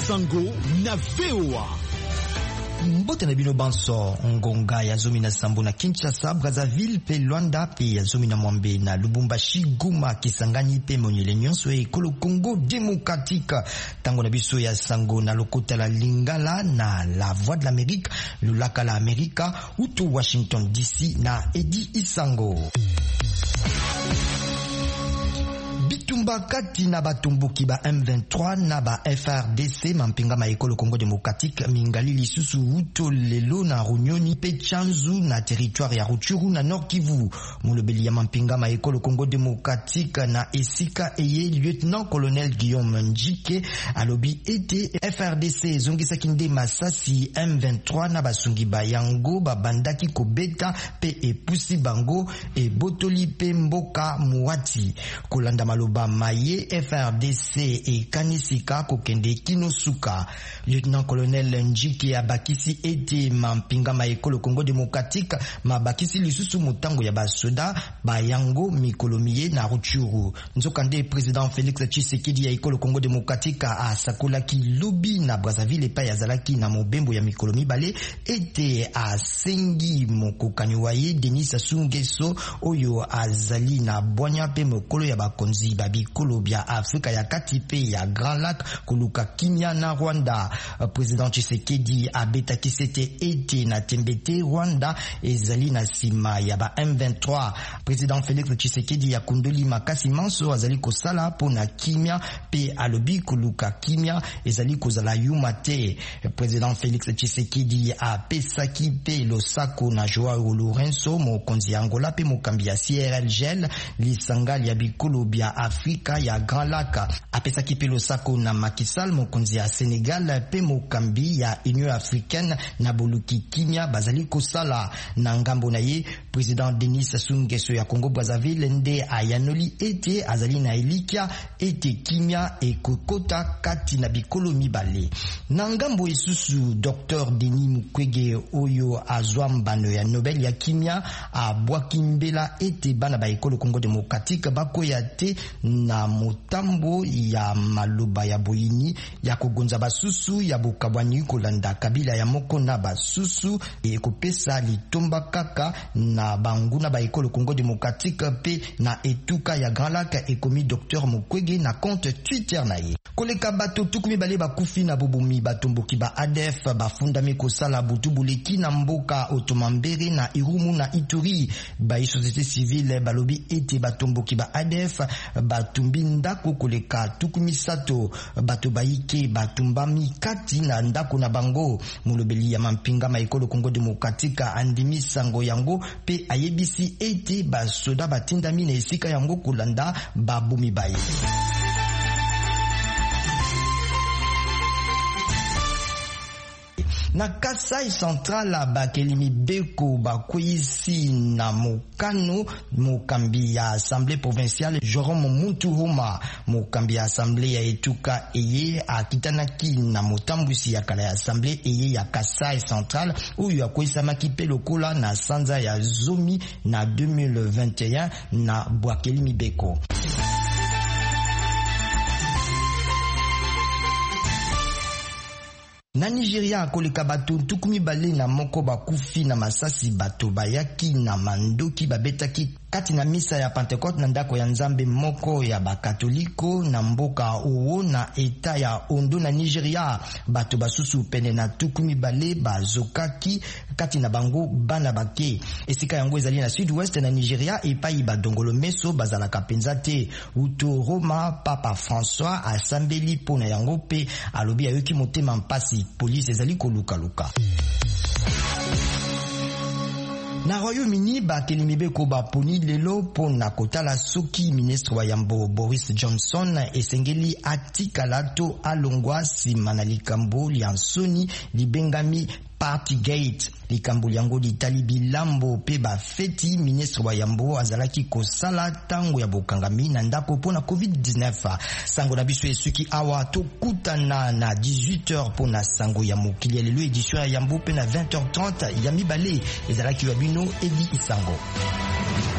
Isango na VOA. Mbote na bino banso ngonga ya zomi na sambo na Kinshasa, Brazzaville pe Luanda pe ya zomi na Mwambe na Lubumbashi, Goma, Kisangani pe Monyele nyonso ekolo Congo démocratique. Tango na biso ya sango na lokota la Lingala na la Voix de l'Amérique, lulaka la Amerika, uto Washington DC na Edi Isango. Bitumba kati na batumbuki ba M23 na ba FRDC mampinga maekolo Congo démocratique mingali lisusu uto lelo na Runyoni pe Chanzu na territoire ya Rutshuru na Nord Kivu. Mulobeli ya mampinga maekolo Congo démocratique na esika eye lieutenant colonel Guillaume Njike alobi ete FRDC zongisa kinde masasi M23 na basungi bayango babandaki kobeta pe epusi bango e botoli pe mboka muwati kolanda maloba maye FRDC e kanisika kokende kinosuka. Lieutenant colonel Njike abakisi ete mampinga maekolo Congo démocratique mabakisi lisusu mutango ya basoda bayango mikolomiye na Rutshuru. Nzokande président Félix Tshisekedi ya ekolo Congo démocratique asakolaki lobi na Brazzaville pa yazalaki na mobembo ya mikolomi bale ete asengi mokokani waye Denis Sassou Nguesso oyo azali na bwanya pe mokolo ya bakonzi babikolo bya Afrika ya kati pe ya Grand Lac koluka Kenya na Rwanda. Président Tshisekedi abetaki sete ete na tembete Rwanda ezali na sima ya ba M23. Président Félix Tshisekedi ya kundoli makasi manso azali kosala pona Kimia pe alobi koluka Kimia ezali kozala yuma te. Président Félix Tshisekedi apesaki pe losako na Joao Lourenço mokonzi ya Angola pe mokambi ya CIRGL lisangali ya bikolo bya Afrika ya Grand Lac. Apesaki pe losako na Macky Sall mokonzi ya Senegal pe mokambi ya Union Africaine na boluki Kimia bazali kosala na ngambo na ye. Président Denis Sassou Nguesso ya Congo Brazzaville nde ayanoli ete azali na elikia ete Kimia ekokota kati na bikolo mibale. Na ngambo isusu Dr Denis Mukwege oyo azwa mbano ya Nobel ya Kimia abwaki mbela ete bana ba ekolo Congo démocratique bakoya te na motambo ya maloba ya boyini ya kogonza basusu ya bokabwani kolanda kabila ya moko na basusu ekopesa litomba kaka na banguna ba ekolo Congo démocratique pe na etuka ya Grand Lac ekomi Dr Mukwege na compte Twitter na ye. Koleka bato tukumi bale bakufi na bobomi batomboki ba ADF bafundami kosala butubuleki na mboka Otomambere na Irumu na Ituri. Ba société civile balobi ete batomboki ba ADF batumbi ndako koleka tukumi sato bato baike batumbami kati na ndako na bango. Mulobeli ya mampinga maekolo Congo démocratique andimi sango yango pe ayebisi ete basoda batindami na esika yango kolanda babumi baye. Na Kasai Central Bakelimi Beko bakwisi na mokano mokambi ya Assemblée provinciale Jerome Muntuhoma mokambi ya Assemblée ya etuka eye akitanaki na motambusi ya kala ya Assemblée eye ya Kasai Central uyu akwisa makipe lokola na sanza ya zomi na 2021 na Bakelimi Beko. Na Nigeria koleka bato tukumi bale na moko bakufi na masasi bato bayaki na mandoki babetaki kati na misa ya Pentecote na ndako ya nzambe moko ya bakatoliko na mboka owo na eta ya Ondo na Nigeria. Bato basusu pene na tukumi bale bazokaki kati na bango bana bake. Esika yango ezali na sud-ouest na Nigeria epai badongolo meso bazalaka penza te. Uto Roma Papa François asambeli pona yango pe alobi ayoki motema mpasi police ezali koluka. Na Royaume-Uni Bakelimi Beko baponi lelo pona kotala soki ministre wa yambo Boris Johnson esengeli atikalato alongwa sima na likambo liansoni libengami Partygate. Likambo yango litali bilambo pe bafeti ministre wa yambo azalaki kosala tango ya bokangami na ndako pona COVID-19. Sango na biso esuki awa tokutana na 18h pona sango ya mokili ya lelo edition ya yambo pe na 20h30 ya mibale ezalaki wa bino Edi Isango.